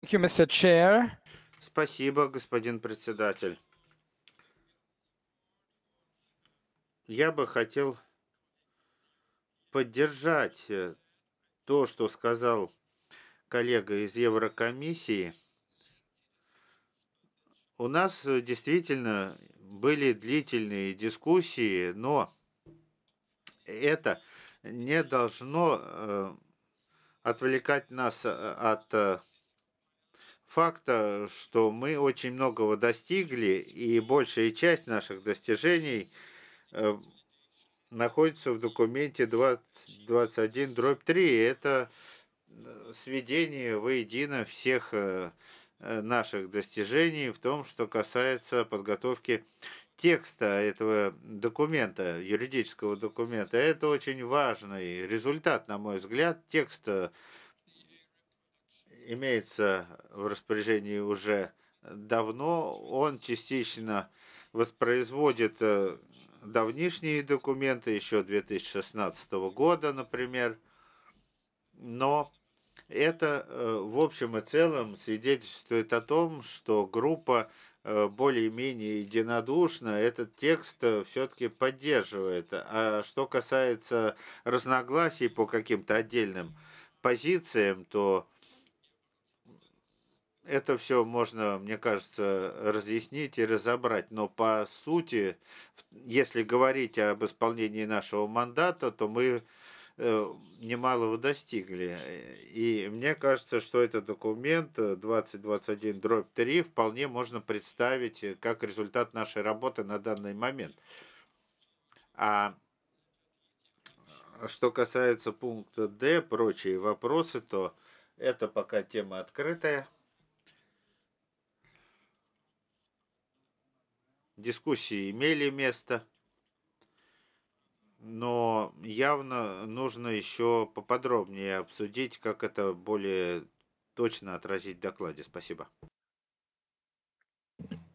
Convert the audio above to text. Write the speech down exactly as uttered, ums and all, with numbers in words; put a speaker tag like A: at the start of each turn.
A: Thank you, мистер Chair.
B: Спасибо, господин председатель. Я бы хотел поддержать э, то, что сказал коллега из Еврокомиссии. У нас э, действительно были длительные дискуссии, но это не должно э, отвлекать нас э, от э, факта, что мы очень многого достигли, и большая часть наших достижений э, находится в документе двадцать двадцать один дробь три. Это э, сведение воедино всех э, э, наших достижений в том, что касается подготовки текста этого документа, юридического документа. Это очень важный результат, на мой взгляд. Текст э, имеется в распоряжении уже давно. Он частично воспроизводит э, давнишние документы еще две тысячи шестнадцатого года, например. Но это, э, в общем и целом, свидетельствует о том, что группа э, более-менее единодушно этот текст все-таки поддерживает. А что касается разногласий по каким-то отдельным позициям, то это все можно, мне кажется, разъяснить и разобрать. Но по сути, если говорить об исполнении нашего мандата, то мы э, немалого достигли. И мне кажется, что этот документ э, двадцать двадцать один дробь три вполне можно представить э, как результат нашей работы на данный момент. А что касается пункта Д, прочие вопросы, то это пока тема открытая. Дискуссии имели место, но явно нужно еще поподробнее обсудить, как это более точно отразить в докладе. Спасибо.